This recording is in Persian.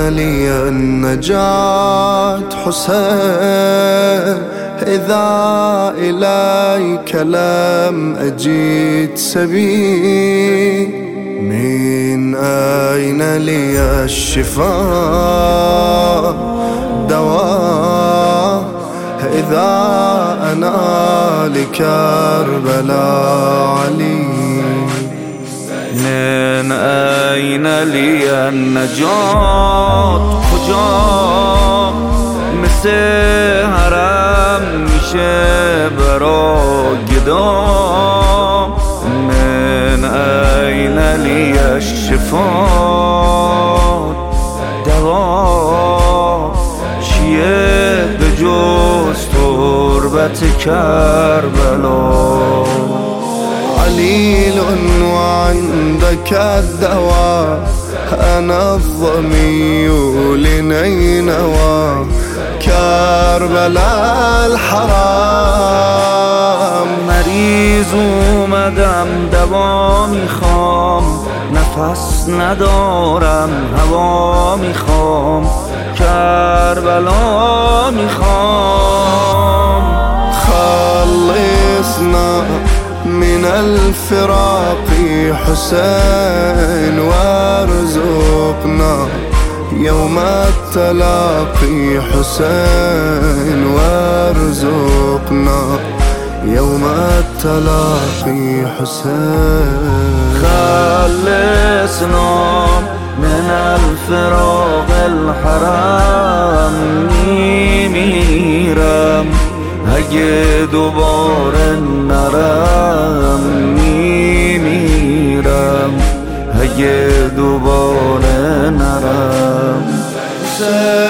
لي النجاة حسين إذا إليك لم أجد سبيل؟ من أين لي الشفاء دواء إذا أنا لكربلاء علي؟ من أين لي النجاة کجا مثل حرم میشه برا گدا؟ من أين لي الشفاء دوا چیه به جز تربت کربلا؟ عليل وعندك الدواء أنا الظمي لنينوى كربلاء الحرام. مریض اومدم دوا میخوام، نفس ندارم هوا میخوام، کربلا میخوام. خلصنا من الفراق حسين وارزقنا يوم التلاقي حسين وارزقنا يوم التلاقي حسين. خلصنا من الفراق الحرام میمیرم اگه دوباره نرم، میمیرم اگه دوباره نرم.